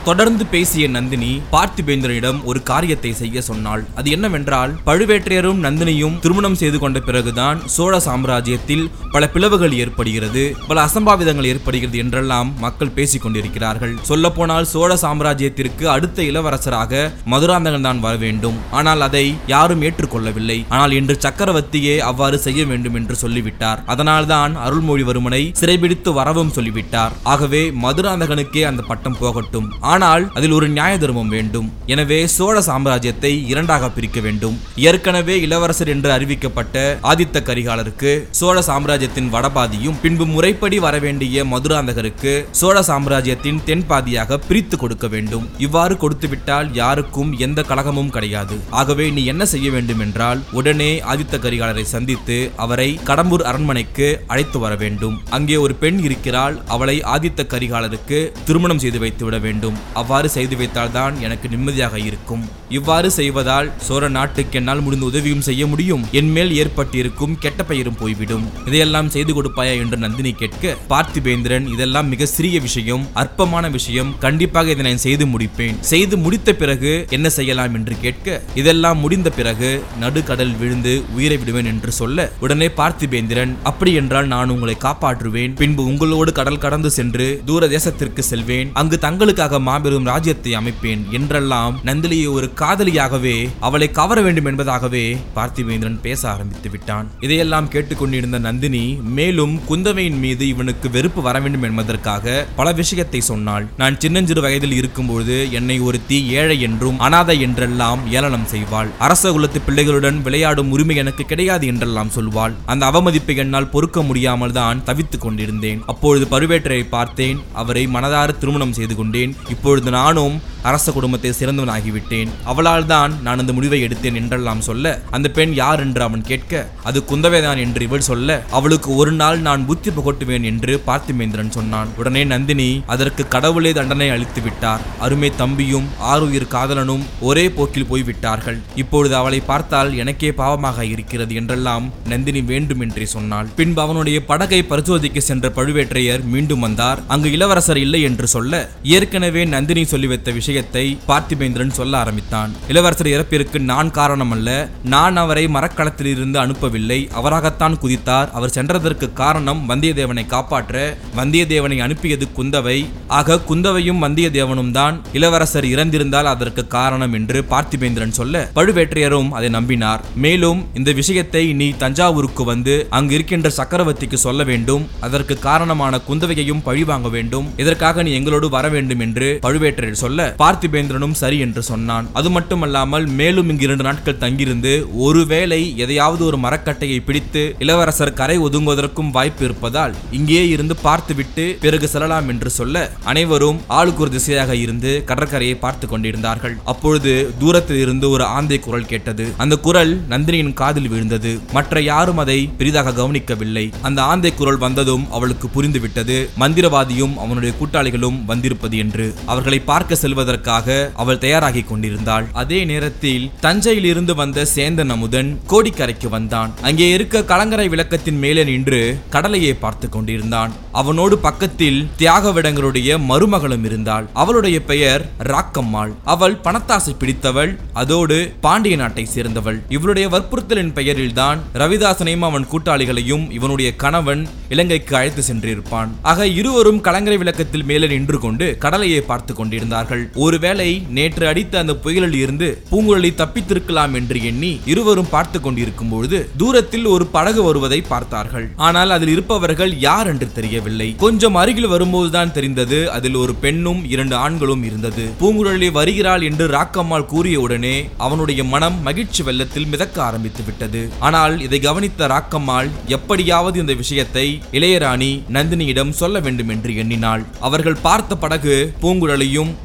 தொடர்ந்து பேசிய நந்தினி பார்த்திபேந்திரனிடம் ஒரு காரியத்தை செய்ய சொன்னாள். அது என்னவென்றால், பழுவேற்றையரும் நந்தினியும் திருமணம் செய்து கொண்ட பிறகுதான் சோழ சாம்ராஜ்யத்தில் பல பிளவுகள் ஏற்படுகிறது, பல அசம்பாவிதங்கள் ஏற்படுகிறது என்றெல்லாம் மக்கள் பேசிக் கொண்டிருக்கிறார்கள். சொல்ல போனால் சோழ சாம்ராஜ்யத்திற்கு அடுத்த இளவரசராக மதுராந்தகன் தான் வர வேண்டும். ஆனால் அதை யாரும் ஏற்றுக்கொள்ளவில்லை. ஆனால் இன்று சக்கரவர்த்தியே அவ்வாறு செய்ய வேண்டும் என்று சொல்லிவிட்டார். அதனால்தான் அருள்மொழிவர்மனை சிறைபிடித்து வரவும் சொல்லிவிட்டார். ஆகவே மதுராந்தகனுக்கே அந்த பட்டம் போகட்டும். ஆனால் அதில் ஒரு நியாய தர்மம் வேண்டும். எனவே சோழ சாம்ராஜ்யத்தை இரண்டாக பிரிக்க வேண்டும். ஏற்கனவே இளவரசர் என்று அறிவிக்கப்பட்ட ஆதித்த கரிகாலருக்கு சோழ சாம்ராஜ்யத்தின் வடபாதியும், பின்பு முறைப்படி வரவேண்டிய மதுராந்தகருக்கு சோழ சாம்ராஜ்யத்தின் தென்பாதியாக பிரித்து கொடுக்க வேண்டும். இவ்வாறு கொடுத்துவிட்டால் யாருக்கும் எந்த கலகமும் கிடையாது. ஆகவே நீ என்ன செய்ய வேண்டும் என்றால், உடனே ஆதித்த கரிகாலரை சந்தித்து அவரை கடம்பூர் அரண்மனைக்கு அழைத்து வர வேண்டும். அங்கே ஒரு பெண் இருக்கிறாள். அவளை ஆதித்த கரிகாலருக்கு திருமணம் செய்து வைத்து விட வேண்டும். அவ்வாறு செய்து வைத்தால் தான் எனக்கு நிம்மதியாக இருக்கும். இவ்வாறு செய்வதால் சோழ நாட்டுக்கு என்னால் முடிந்த உதவியும் செய்ய முடியும். என் மேல் ஏற்பட்டிருக்கும் கெட்ட பெயரும் போய்விடும். இதையெல்லாம் செய்து கொடுப்பாயா என்று நந்தினி கேட்க, பார்த்திபேந்திரன், இதெல்லாம் மிக சிறிய விஷயம், அற்பமான விஷயம். கண்டிப்பாக இதை நான் செய்து முடிப்பேன். செய்து முடித்த பிறகு என்ன செய்யலாம் என்று கேட்க, இதெல்லாம் முடிந்த பிறகு நடுக்கடல் விழுந்து உயிரை விடுவேன் என்று சொல்ல, உடனே பார்த்திபேந்திரன், அப்படி என்றால் நான் உங்களை காப்பாற்றுவேன். பின்பு உங்களோடு கடல் கடந்து சென்று தூர தேசத்திற்கு செல்வேன். அங்கு தங்களுக்காக மாபெரும் ராஜ்யத்தை அமைப்பேன் என்றெல்லாம் நந்தினியை ஒரு காதலியாகவே, அவளை கவர வேண்டும் என்பதாகவே பார்த்திபேந்திரன் பேச ஆரம்பித்து விட்டான். இதையெல்லாம் கேட்டுக்கொண்டிருந்த நந்தினி மேலும் குந்தவையின் மீது இவனுக்கு வெறுப்பு வர வேண்டும் என்பதற்காக பல விஷயத்தை சொன்னாள். நான் சின்னஞ்சிறு வயதில் இருக்கும்போது என்னை ஒருத்தி ஏழை என்றும் அனாதை என்றெல்லாம் ஏளனம் செய்வாள். அரச குலத்து பிள்ளைகளுடன் விளையாடும் உரிமை எனக்கு கிடையாது என்றெல்லாம் சொல்வாள். அந்த அவமதிப்பை என்னால் பொறுக்க முடியாமல் தான் தவித்துக் கொண்டிருந்தேன். அப்பொழுது பழுவேற்றையை பார்த்தேன். அவரை மனதார திருமணம் செய்து கொண்டேன். இப்பொழுது நானும் அரச குடும்பத்தை சிறந்தவனாகிவிட்டேன். அவளால் தான் நான் அந்த முடிவை எடுத்தேன் என்றெல்லாம் சொல்ல, அந்த பெண் யார் என்று அவன் கேட்க, அது குந்தவைதான் என்று இவள் சொல்ல, அவளுக்கு ஒரு நாள் நான் புத்தி புகட்டுவேன் என்று பார்த்திபேந்திரன் சொன்னான். உடனே நந்தினி, அதற்கு கடவுளே தண்டனை அளித்து விட்டார். அருமை தம்பியும் ஆருயிர் காதலனும் ஒரே போக்கில் போய்விட்டார்கள். இப்பொழுது அவளை பார்த்தால் எனக்கே பாவமாக இருக்கிறது என்றெல்லாம் நந்தினி வேண்டுமென்றே சொன்னாள். பின்பு அவனுடைய படகை பரிசோதிக்க சென்ற பழுவேற்றையர் மீண்டும் வந்தார். அங்கு இளவரசர் இல்லை என்று சொல்ல, ஏற்கனவே நந்தினி சொல்லி வைத்த விஷயத்தை பார்த்திபேந்திரன் சொல்ல ஆரம்பித்தான். இளவரசர் இறப்பிற்கு நான் காரணம் அல்ல. நான் அவரை மரக்களத்தில் இருந்து அனுப்பவில்லை. அவராகத்தான் குதித்தார். அவர் சென்றதற்கு காரணம் வந்தியத்தேவனை காப்பாற்ற வந்தியத்தேவனை அனுப்பியது குந்தவை. ஆக குந்தவையும் வந்தியத்தேவனும் தான் இளவரசர் இறந்திருந்தால் அதற்கு காரணம் என்று பார்த்திபேந்திரன் சொல்ல, பழுவேற்றையரும் அதை நம்பினார். மேலும் இந்த விஷயத்தை நீ தஞ்சாவூருக்கு வந்து அங்கு இருக்கின்ற சக்கரவர்த்திக்கு சொல்ல வேண்டும். அதற்கு காரணமான குந்தவையையும் பழிவாங்க வேண்டும். இதற்காக நீ எங்களோடு வர வேண்டும் என்று பழுவேற்றையர் சொல்ல, பார்த்திபேந்திரனும் சரி என்று சொன்னான். அது மட்டுமல்லாமல் மேலும் இங்கு 2 நாட்கள் தங்கியிருந்து ஒருவேளை எதையாவது ஒரு மரக்கட்டையை பிடித்து இளவரசர் கரை ஒதுங்குவதற்கும் வாய்ப்பு இருப்பதால் இங்கே இருந்து பார்த்துவிட்டு பிறகு செல்லலாம் என்று சொல்ல, அனைவரும் ஆளுக்கு ஒரு திசையாக இருந்து கடற்கரையை பார்த்து கொண்டிருந்தார்கள். அப்பொழுது தூரத்தில் இருந்து ஒரு ஆந்தை குரல் கேட்டது. அந்த குரல் நந்தினியின் காதில் விழுந்தது. மற்ற யாரும் அதை பெரிதாக கவனிக்கவில்லை. அந்த ஆந்தை குரல் வந்ததும் அவளுக்கு புரிந்துவிட்டது, மந்திரவாதியும் அவனுடைய கூட்டாளிகளும் வந்திருப்பது என்று. அவர்களை பார்க்க செல்வதற்காக அவள் தயாராகி கொண்டிருந்தாள். அதே நேரத்தில் தஞ்சையில் இருந்து வந்த சேந்தன் அமுதன் கோடிக்கரைக்கு வந்தான். அங்கே இருக்க கலங்கரை விளக்கத்தின் மேலே நின்று கடலையே பார்த்து கொண்டிருந்தான். அவனோடு பக்கத்தில் தியாகவிடங்களுடைய மருமகளும் இருந்தாள். அவளுடைய பெயர் ராக்கம்மாள். அவள் பணத்தாசை பிடித்தவள். அதோடு பாண்டிய நாட்டை சேர்ந்தவள். இவளுடைய வற்புறுத்தலின் பெயரில் தான் ரவிதாசனையும் அவன் கூட்டாளிகளையும் இவனுடைய கணவன் இலங்கைக்கு அழைத்து சென்றிருப்பான். ஆக இருவரும் கலங்கரை விளக்கத்தில் மேலே நின்று கொண்டு கடலையை பார்த்து கொண்டிருந்தார்கள். ஒருவேளை நேற்று அடித்த அந்த புயலில் இருந்து பூங்குழலி தப்பித்திருக்கலாம் என்று எண்ணி இருவரும் பார்த்து கொண்டிருக்கும் பொழுது தூரத்தில் ஒரு படகு வருவதை பார்த்தார்கள். ஆனால் அதில் இருப்பவர்கள் யார் என்று தெரியவில்லை. கொஞ்சம் அருகில் வரும்போதுதான் தெரிந்தது, அதில் ஒரு பெண்ணும் 2 ஆண்களும் இருந்தது. பூங்குழலி வருகிறாள் என்று ராக்கம்மாள் கூறியவுடனே அவனுடைய மனம் மகிழ்ச்சி வெள்ளத்தில் மிதக்க ஆரம்பித்து விட்டது. ஆனால் இதை கவனித்த ராக்கம்மாள் எப்படியாவது இந்த விஷயத்தை இளையராணி நந்தினியிடம் சொல்ல வேண்டும் என்று எண்ணினாள். அவர்கள் பார்த்த படகு பூங்குழலியும் இளவரசரும்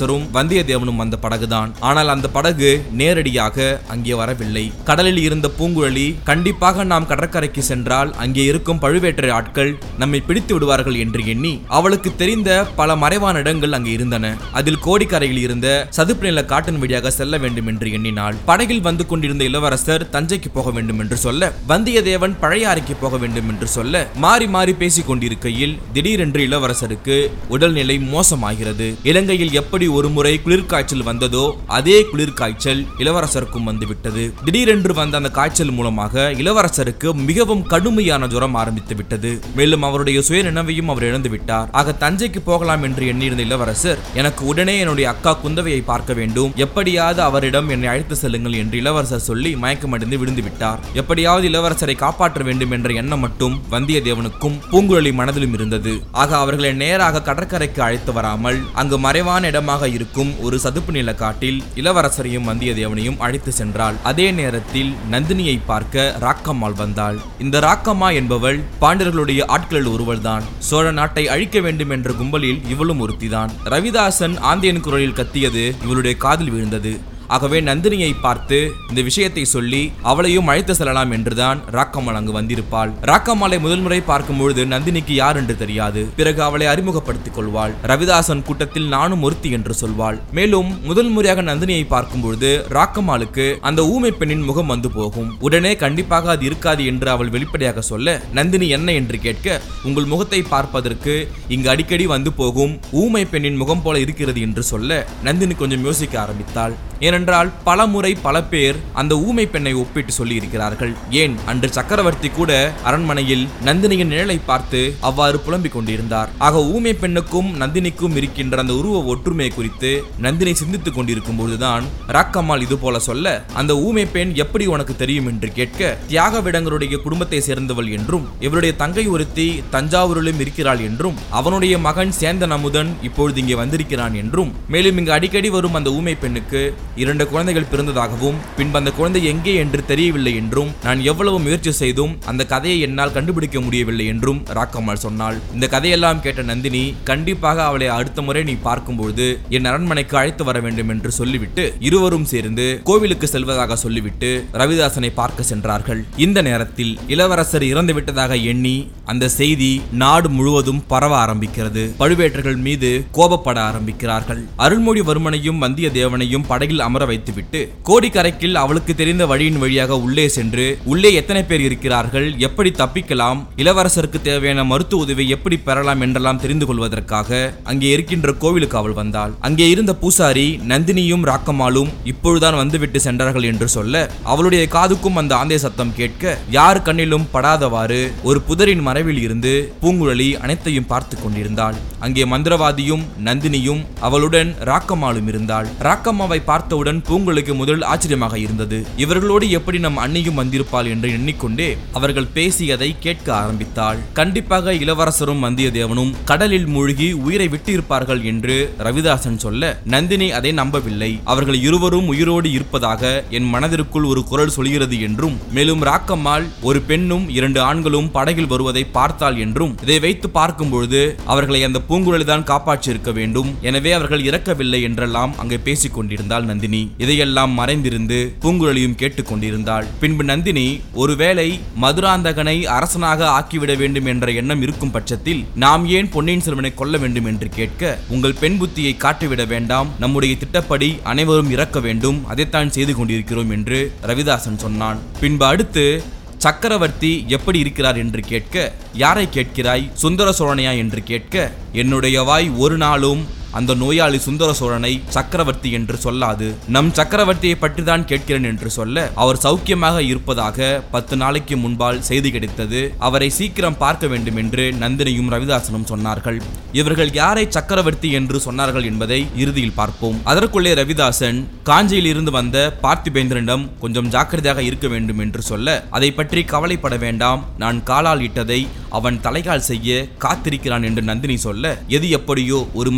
இளவரசரும் வந்தியத்தேவனும் வந்த படகுதான். ஆனால் அந்த படகு நேரடியாக அங்கே வரவில்லை. கடலில் இருந்த பூங்குழலி, கண்டிப்பாக நாம் கடற்கரைக்கு சென்றால் அங்கே இருக்கும் பழுவேற்றை ஆட்கள் நம்மை பிடித்து விடுவார்கள் என்று எண்ணி அவளுக்கு தெரிந்த பல மறைவான இடங்கள் அங்கே இருந்தன. அதில் கோடிக்கரையில் இருந்த சதுப்பு நில காட்டின் வழியாக செல்ல வேண்டும் என்று எண்ணினாள். படகில் வந்து கொண்டிருந்த இளவரசர் தஞ்சைக்கு போக வேண்டும் என்று சொல்ல, வந்தியத்தேவன் பழையாறைக்கு போக வேண்டும் என்று சொல்ல, மாறி மாறி பேசிக் கொண்டிருக்கையில் திடீரென்று இளவரசருக்கு உடல்நிலை மோசமாகிறது. இலங்கையில் எப்படி ஒரு முறை குளிர்காய்ச்சல் வந்ததோ அதே குளிர்காய்ச்சல் இளவரசருக்கும் வந்துவிட்டது. திடீரென்று வந்த அந்த காய்ச்சல் மூலமாக இளவரசருக்கு மிகவும் கடுமையான ஜுரம் ஆரம்பித்து விட்டது. மேலும் அவருடைய சுய நினைவையும் அவர் இழந்து விட்டார். ஆக தஞ்சைக்கு போகலாம் என்று எண்ணியிருந்த இளவரசர், எனக்கு உடனே என்னுடைய அக்கா குந்தவையை பார்க்க வேண்டும், எப்படியாவது அவரிடம் என்னை அழைத்து செல்லுங்கள் என்று இளவரசர் சொல்லி மயக்கமடைந்து விழுந்து விட்டார். எப்படியாவது இளவரசரை காப்பாற்ற வேண்டும் என்ற எண்ணம் மட்டும் வந்தியத்தேவனுக்கும் பூங்குழலி மனதிலும் இருந்தது. ஆக அவர்களை நேராக கடற்கரைக்கு அழைத்து வராமல் அங்கு மறைவான இடமாக இருக்கும் ஒரு சதுப்பு நில காட்டில் இளவரசரையும் வந்தியத்தேவனையும் அழைத்து சென்றாள். அதே நேரத்தில் நந்தினியை பார்க்க ராக்கம்மாள் வந்தாள். இந்த ராக்கம்மா என்பவள் பாண்டியர்களுடைய ஆட்களில் ஒருவள்தான். சோழ நாட்டை அழிக்க வேண்டும் என்ற கும்பலில் இவளும் ஒருத்திதான். ரவிதாசன் ஆந்தியன் குரலில் கத்தியது இவளுடைய காதில் விழுந்தது. ஆகவே நந்தினியை பார்த்து இந்த விஷயத்தை சொல்லி அவளையும் அழைத்து செல்லலாம் என்றுதான் ராக்கம்மாள் அங்கு வந்திருப்பாள். ராக்கம்மாளை முதல் முறை பார்க்கும் பொழுது நந்தினிக்கு யார் என்று தெரியாது. பிறகு அவளை அறிமுகப்படுத்திக் கொள்வாள். ரவிதாசன் கூட்டத்தில் நானும் ஒருத்தி என்று சொல்வாள். மேலும் முதல் முறையாக நந்தினியை பார்க்கும் பொழுது ராக்கம்மாளுக்கு அந்த ஊமை பெண்ணின் முகம் வந்து போகும். உடனே கண்டிப்பாக அது இருக்காது என்று அவள் வெளிப்படையாக சொல்ல, நந்தினி என்ன என்று கேட்க, உங்கள் முகத்தை பார்ப்பதற்கு இங்கு அடிக்கடி வந்து போகும் ஊமை பெண்ணின் முகம் போல இருக்கிறது என்று சொல்ல, நந்தினி கொஞ்சம் யோசிக்க ஆரம்பித்தாள். ஏனென்றால் பல முறை பல பேர் அந்த ஊமை பெண்ணை ஒப்பிட்டு சொல்லி இருக்கிறார்கள். ஏன், அன்று சக்கரவர்த்தி கூட அரண்மனையில் நந்தினியின் நிழலை பார்த்து அவ்வாறு புலம்பிக் கொண்டிருந்தார். ஆக ஊமை பெண்ணுக்கும் நந்தினிக்கும் இருக்கின்ற அந்த உருவ ஒற்றுமை குறித்து நந்தினி சிந்தித்துக் கொண்டிருக்கும் பொழுதுதான் ராக்கம்மாள் இது போல சொல்ல, அந்த ஊமை பெண் எப்படி உனக்கு தெரியும் என்று கேட்க, தியாக விடங்களுடைய குடும்பத்தை சேர்ந்தவள் என்றும் இவருடைய தங்கை ஒருத்தி தஞ்சாவூரிலும் இருக்கிறாள் என்றும் அவனுடைய மகன் சேந்தன் அமுதன் இப்பொழுது இங்கே வந்திருக்கிறான் என்றும், மேலும் இங்கு அடிக்கடி வரும் அந்த ஊமை பெண்ணுக்கு 2 குழந்தைகள் பிறந்ததாகவும் பின்பு அந்த குழந்தை எங்கே என்று தெரியவில்லை என்றும், நான் எவ்வளவு முயற்சி செய்தும் அந்த கதையை என்னால் கண்டுபிடிக்க முடியவில்லை என்றும் ராக்கம்மாள் சொன்னாள். இந்த கதையெல்லாம் கேட்ட நந்தினி, கண்டிப்பாக அவளை அடுத்த முறை நீ பார்க்கும்போது என் அரண்மனைக்கு அழைத்து வர வேண்டும் என்று சொல்லிவிட்டு இருவரும் சேர்ந்து கோவிலுக்கு செல்வதாக சொல்லிவிட்டு ரவிதாசனை பார்க்க சென்றார்கள். இந்த நேரத்தில் இளவரசர் இறந்து விட்டதாக எண்ணி அந்த செய்தி நாடு முழுவதும் பரவ ஆரம்பிக்கிறது. பழுவேற்றர்கள் மீது கோபப்பட ஆரம்பிக்கிறார்கள். அருள்மொழிவர்மனையும் வந்தியத்தேவனையும் படகில் அமர வைத்துவிட்டு கோடிக்கரைக்கில் அவளுக்கு தெரிந்த வழியின் வழியாக உள்ளே சென்று, உள்ளே எத்தனை பேர் இருக்கிறார்கள், எப்படி தப்பிக்கலாம், இளவரசருக்கு தேவையான மருத்துவ உதவி எப்படி பெறலாம் என்றெல்லாம் தெரிந்து கொள்வதற்காக அங்கே இருக்கின்ற கோவிலுக்கு அவள் வந்தாள். அங்கே இருந்த பூசாரி நந்தினியும் ராக்கம்மாளும் இப்பொழுதுதான் வந்துவிட்டு சென்றார்கள் என்று சொல்ல, அவளுடைய காதுக்கும் அந்த ஆந்தை சத்தம் கேட்க, யார் கண்ணிலும் படாதவாறு ஒரு புதரின் மறைவில் இருந்து பூங்குழலி அனைத்தையும் பார்த்து கொண்டிருந்தாள். அங்கே மந்திரவாதியும் நந்தினியும் அவளுடன் ராக்கம்மாளும் இருந்தாள். ராக்கம்மாவை பார்த்தவுடன் பூங்குழலிக்கு முதல் ஆச்சரியமாக இருந்தது. இவர்களோடு எப்படி நம் அண்ணியும் வந்திருப்பாள் என்று எண்ணிக்கொண்டே அவர்கள் பேசியதை கேட்க ஆரம்பித்தாள். கண்டிப்பாக இளவரசரும் வந்தியத்தேவனும் கடலில் மூழ்கி உயிரை விட்டு இருப்பார்கள் என்று ரவிதாசன் சொல்ல, நந்தினி அதை நம்பவில்லை. அவர்கள் இருவரும் உயிரோடு இருப்பதாக என் மனதிற்குள் ஒரு குரல் சொல்கிறது என்றும், மேலும் ராக்கம்மாள் ஒரு பெண்ணும் 2 ஆண்களும் படகில் வருவதை பார்த்தாள் என்றும், இதை வைத்து பார்க்கும் பொழுது அவர்களை அந்த பூங்குழலி தான் காப்பாற்றியிருக்க வேண்டும், எனவே அவர்கள் இறக்கவில்லை என்றெல்லாம் அங்கே பேசிக் கொண்டிருந்தாள் நந்தினி. இதையெல்லாம் மறைந்திருந்து பூங்குழலியும் கேட்டுக் கொண்டிருந்தாள். பின்பு நந்தினி, ஒருவேளை மதுராந்தகனை அரசனாக ஆக்கிவிட வேண்டும் என்ற எண்ணம் இருக்கும் பட்சத்தில் நாம் ஏன் பொன்னியின் செல்வனை கொல்ல வேண்டும் என்று கேட்க, உங்கள் பெண் புத்தியை காட்டிவிட வேண்டாம், நம்முடைய திட்டப்படி அனைவரும் இறக்க வேண்டும், அதைத்தான் செய்து கொண்டிருக்கிறோம் என்று ரவிதாசன் சொன்னான். பின்பு அடுத்து, சக்கரவர்த்தி எப்படி இருக்கிறார் என்று கேட்க, யாரை கேட்கிறாய், சுந்தர சோழனையா என்று கேட்க, என்னுடைய வாய் ஒரு நாளும் அந்த நோயாளி சுந்தர சோழனை சக்கரவர்த்தி என்று சொல்லாது, நம் சக்கரவர்த்தியை பற்றி தான் கேட்கிறேன் என்று சொல்ல, அவர் சௌக்கியமாக இருப்பதாக 10 நாளைக்கு முன்பால் செய்தி கிடைத்தது, அவரை சீக்கிரம் பார்க்க வேண்டும் என்று நந்தினியும் ரவிதாசனும் சொன்னார்கள். இவர்கள் யாரை சக்கரவர்த்தி என்று சொன்னார்கள் என்பதை இறுதியில் பார்ப்போம். அதற்குள்ளே ரவிதாசன் காஞ்சியில் இருந்து வந்த பார்த்திபேந்திரனிடம் கொஞ்சம் ஜாக்கிரதையாக இருக்க வேண்டும் என்று சொல்ல, அதை பற்றி கவலைப்பட வேண்டாம், நான் காலால் இட்டதை அவன் தலைகால் செய்ய காத்திருக்கிறான் என்று நந்தினி சொல்ல, எது எப்படியோ ஒரு முறை வந்திய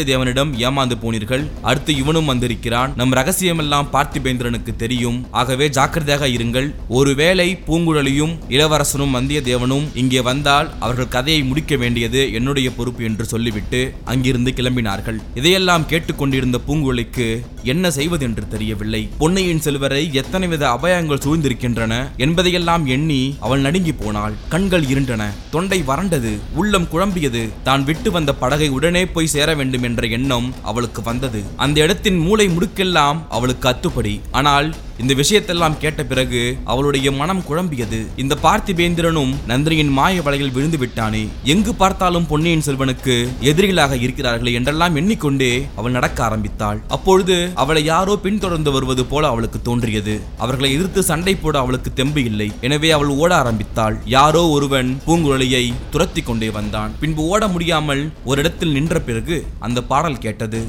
வந்தியத்தேவனிடம் ஏமாந்து போனீர்கள், அடுத்து இவனும் வந்திருக்கிறான், நம் ரகசியமெல்லாம் பார்த்திபேந்திரனுக்கு தெரியும், ஆகவே ஜாக்கிரதையாக இருங்கள். ஒருவேளை பூங்குழலியும் இளவரசனும் வந்தியத்தேவனும் இங்கே வந்தால் அவர்கள் கதையை முடிக்க வேண்டியது என்னுடைய பொறுப்பு என்று சொல்லிவிட்டு அங்கிருந்து கிளம்பினார்கள். இதையெல்லாம் கேட்டுக்கொண்டிருந்த பூங்குழலிக்கு என்ன செய்வதென்று தெரியவில்லை. பொன்னியின் செல்வரை எத்தனை வித அபாயங்கள் சூழ்ந்திருக்கின்றன என்பதையெல்லாம் எண்ணி அவள் நடுங்கி போனாள். கண்கள் இருண்டன, தொண்டை வறண்டது, உள்ளம் குழம்பியது. தான் விட்டு வந்த படகை உடனே போய் சேர வேண்டும் என்ற எண்ணம் அவளுக்கு வந்தது. அந்த இடத்தின் மூளை முடுக்கெல்லாம் அவளுக்கு அத்துப்படி. ஆனால் இந்த விஷயத்தெல்லாம் கேட்ட பிறகு அவளுடைய மனம் குழம்பியது. இந்த பார்த்திபேந்திரனும் நந்தினியின் மாய வலையில் விழுந்து விட்டானே, எங்கு பார்த்தாலும் பொன்னியின் செல்வனுக்கு எதிரிகளாக இருக்கிறார்களே என்றெல்லாம் எண்ணிக்கொண்டே அவள் நடக்க ஆரம்பித்தாள். அப்பொழுது அவளை யாரோ பின்தொடர்ந்து வருவது போல அவளுக்கு தோன்றியது. அவர்களை எதிர்த்து சண்டை போட அவளுக்கு தெம்பு இல்லை. எனவே அவள் ஓட ஆரம்பித்தாள். யாரோ ஒருவன் பூங்குழலியை துரத்தி கொண்டே வந்தான். பின்பு ஓட முடியாமல் ஒரு இடத்தில் நின்ற பிறகு அந்த பாடல் கேட்டது.